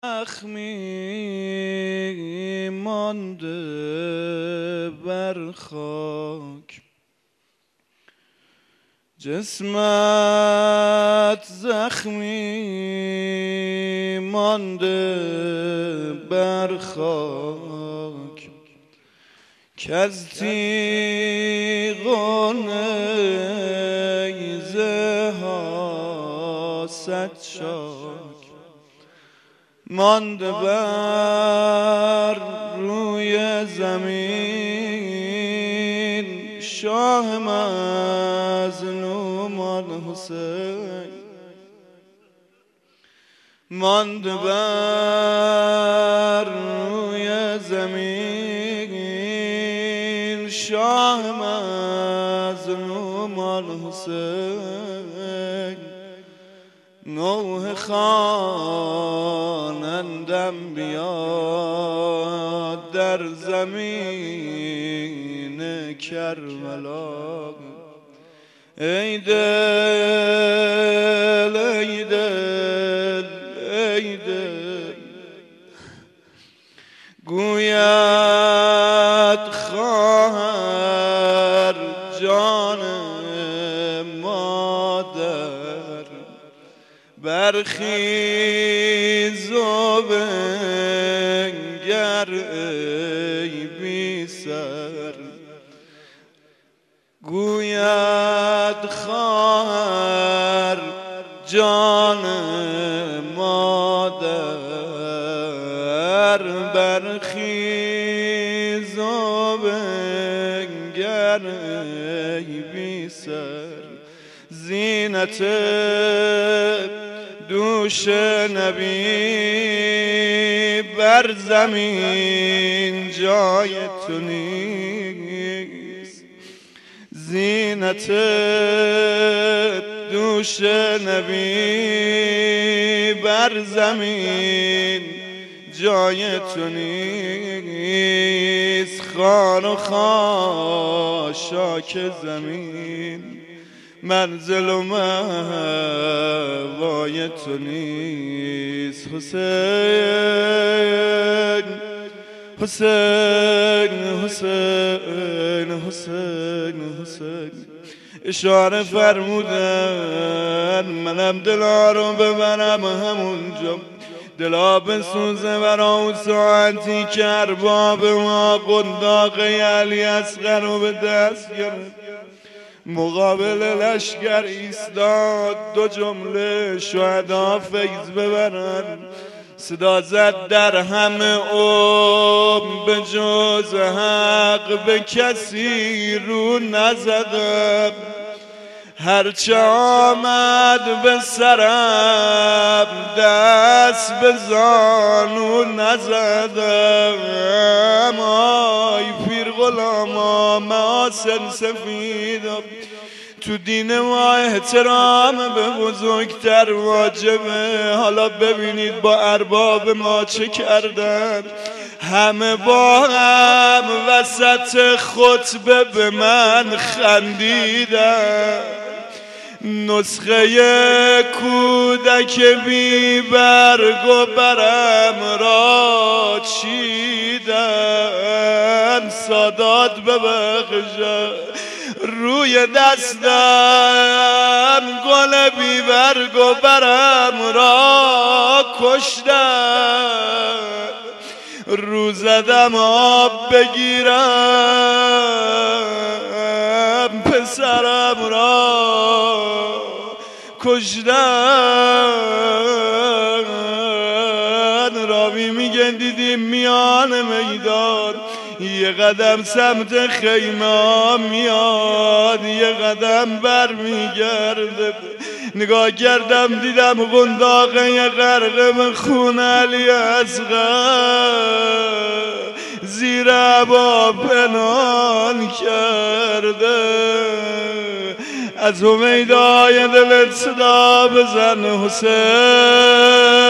زخمی مانده بر خاک، جسمت زخمی مانده بر خاک، کز تیغ و نیزه ها صد شاک، مانده بر روی زمین شاه مظلوم الحسین، مانده بر روی زمین شاه مظلوم الحسین. نوح خوانندم بیاد در زمین کربلا، ای دل ای دل ای دل، گوید خواهر جان مادر، برخیز و بنگر ای بی سر، گوید خواهر جان مادر، برخیز و بنگر ای بی سر. زینت دوش نبی بر زمین جای تو نیست، زینت دوش نبی بر زمین جای تو نیست. خار و خاشاک زمین منزل و موای تو نیست. حسین حسین حسین حسین حسین، اشاره فرمودن منم دلا رو ببرم همونجا، دلا بسوزه برا اون ساعتی که ارباب ما قنداق علی اصغر رو به دست گرفت، مقابل لشکر ایستاد، دو جمله شهدا فیض ببرن، صدا زد در همه به جز حق به کسی رو نزدم، هرچه آمد به سرم دست به زانو نزدم. آی پیر غلاما محاسن سفیدم، تو دین ما احترام به بزرگتر واجبه. حالا ببینید با ارباب ما چه کردن، همه با هم وسط خطبه به من خندیدن، نسخه کودک بی برگ و برم را چیدن. سادات ببخشد روی دستم گل بی برگ و برم را کشتن، رو زدم آب بگیرم پسرم را کشتن. راوی میگن دیدیم میان میدان یه قدم سمت خیمه میاد، یه قدم بر میگرده، نگاه کردم دیدم قنداقه غرق خون علی اصغر زیر عبا پنهان کرده. از همیدای دلت صدا بزن حسین.